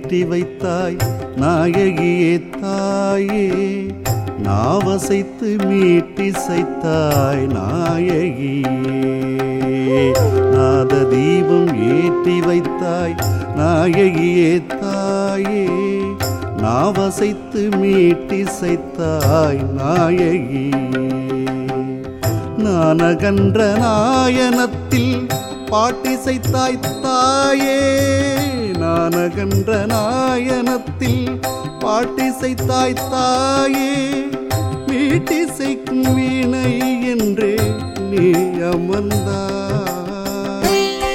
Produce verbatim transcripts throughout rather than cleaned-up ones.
ஏற்றி வைத்தாய் நாயகியே தாயே, நாவசைத்து மீட்டிசைத்தாய் நாயகியே. நாத தீபம் ஏற்றி வைத்தாய் நாயகியே தாயே, நாவசைத்து மீட்டிசைத்தாய் நாயகியே. நானகன்ற நாயனத்தில் பாட்டிசைத்தாய் தாயே, நானகன்ற நாயனத்தில் பாட்டிசைத்தாய் தாயே, மீட்டிசைக்கும் வீணை என்றே நீ அமர்ந்தாய்.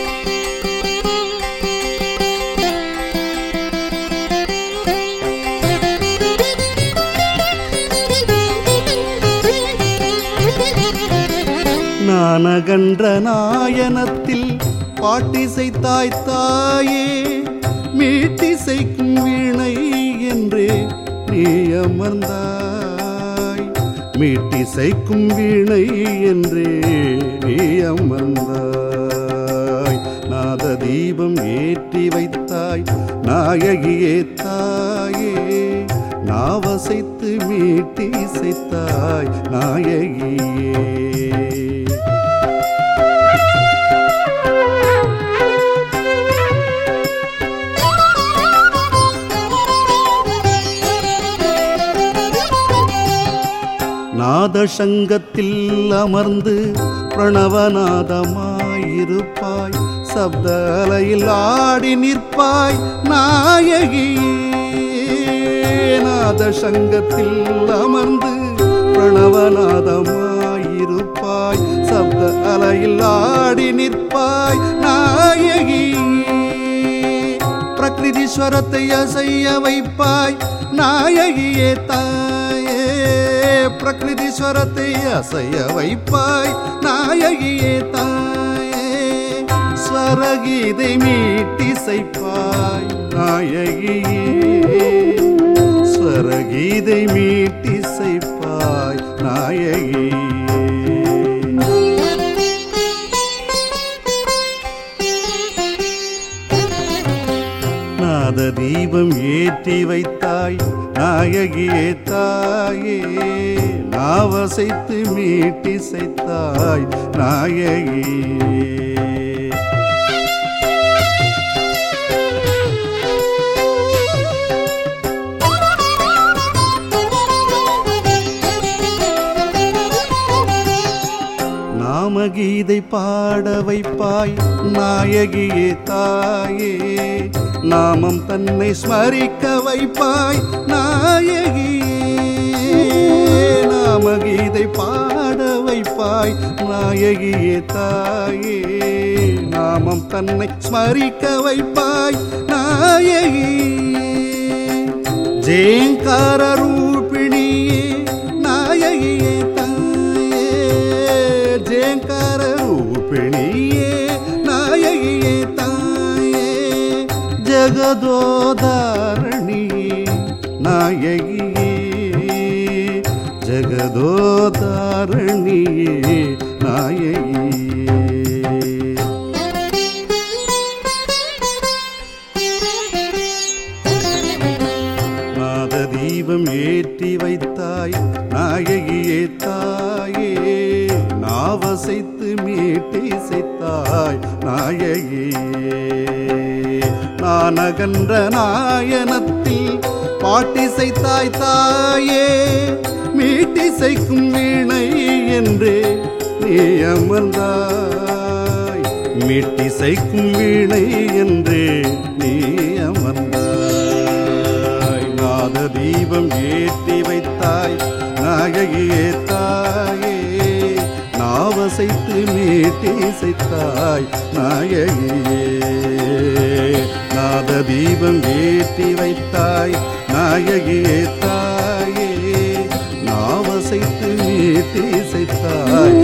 நானகன்ற நாயனத்தில் பாட்டிசைத்தாய் தாயே, மீட்டிசைக்கும் வீணை என்றே நீ அமர்ந்தாய். மீட்டிசைக்கும் வீணை என்றே நீ அமர்ந்தாய். நாத தீபம் ஏற்றி வைத்தாய் நாயகியே தாயே, நாவசைத்து மீட்டிசைத்தாய் நாயகியே. நாத சங்கத்தில் அமர்ந்து பிரணவநாதமாயிருப்பாய், சப்த அலையில் ஆடி நிற்பாய் நாயகியே. நாத சங்கத்தில் அமர்ந்து பிரணவநாதமாயிருப்பாய், சப்த அலையில் ஆடி நிற்பாய் நாயகியே. பிரகிருதீஸ்வரத்தை அசைய வைப்பாய் நாயகியே தாயே, பிரகிருதீஸ்வரத்தை அசைய வைப்பாய் நாயகியே தாயே. ஸ்வரகீதை மீட்டிசைப்பாய் நாயகியே, ஸ்வரகீதை மீட்டிசைப்பாய் நாயகியே. நாத தீபம் ஏற்றி வைத்தாய் நாயகியே தாயே, நாவசைத்து மீட்டிசைத்தாய் நாயகியே. நாமகீதை பாட வைப்பாய் நாயகியே தாயே, நாமம் தன்னை ஸ்மரிக்க வைப்பாய் நாயகியே. நாமகீதை பாட வைப்பாய் நாயகியே தாயே, நாமம் தன்னை ஸ்மரிக்க வைப்பாய் நாயகியே. ஜேங்கார ரூபிணியே நாயகியே தாயே, ஜேங்கார ரூபிணியே நாயகியே தாயே. ஜகதோதாரணியே நாயகியே, ஜகதோதாரணியே நாயகியே. நாத தீபம் ஏற்றி வைத்தாய் நாயகியே தாயே, நாவசைத்து மீட்டிசைத்தாய் நாயகியே. நானகன்ற நாயனத்தில் பாட்டிசைத்தாய் தாயே, மீட்டிசைக்கும் வீணை என்றே நீ அமர்ந்தாய். மீட்டிசைக்கும் வீணை என்றே நீ அமர்ந்தாய். நாத தீபம் ஏற்றி வைத்தாய் நாயகியே தாயே, நாவசைத்து மீட்டிசைத்தாய் நாயகியே. நாத தீபம் ஏற்றி வைத்தாய் நாயகியே தாயே, நாவசைத்து மீட்டிசைத்தாய்